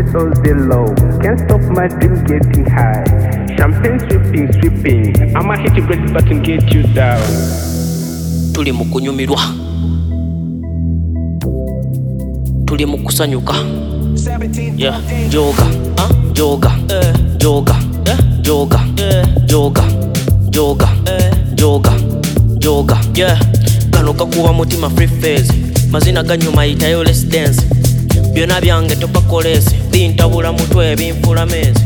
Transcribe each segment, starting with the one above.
quit on the low. Can't stop my dream getting high. Champagne sweeping. I'ma hit you great button, get you down. Tuli mu kunyumirwa, tuli mu kusanyuka. Yeah, joga, joga, joga, joga, joga, joga, joga, joga. Yeah, kano kakuba mutima free phase. Mazina ganyuma yitayo let's dance. Byona byange topakolese, bintabula mutwe binfula mezi.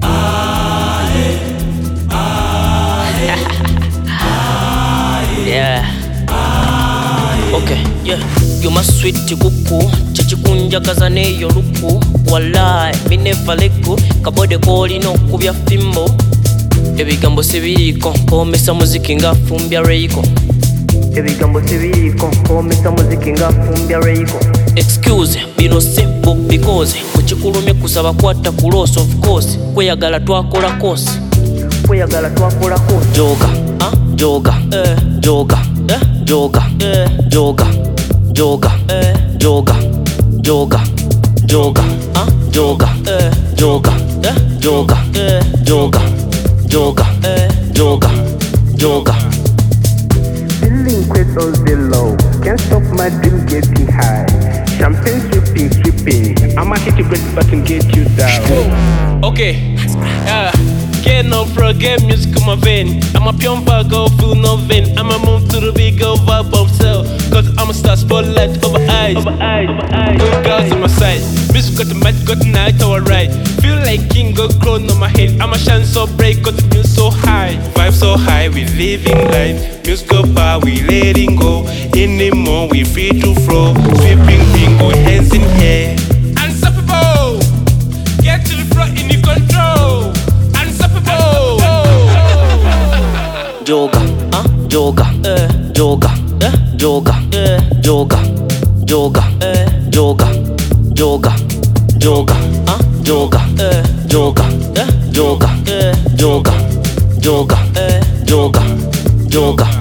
Yeah. Okay, yeah. You my sweet kuku, chichikunjagaza neyo luku. Wallahi, me never let go. Kabode koli no kubya fimbo. Ebigambo sibiriko, komesa muziki ngafumbya reiko. Ebigambo sibiriko, komesa muziki ngafumbya reiko. Excuse, bino simple because kuchikulumye kusaba kwata ku loss of course. Kweyagala twakola course. Kweyagala twakola course. Joga, joga, joga, joga, joga, joga, joga, joga, joga, joga, joga, joga, joga, joga, joga, joga. Feeling quit on the low. Can't stop my dream getting high. Champagne sweeping. I'ma hit you great button, get you down. Okay, get no pro, get music in my vein. I'm a pumper, go feel no vein. I'ma move to the big go vibe of cell. Cause I'm a star spotlight over eyes. Good girls on my side. Music got the match, got the night, alright. Feel like king, go crown on my head. I'm a shine so bright, got the music so high. Vibe so high, we living life. Music go by, we letting go. Anymore, we free to flow. Sweeping bingo, hands in air. Unstoppable. Get to the front in your control. Unstoppable. Joga, joga, joga, joga, joga, joga, joga, joga, joga, joga, joga, joga, joga, joga, joga, joga.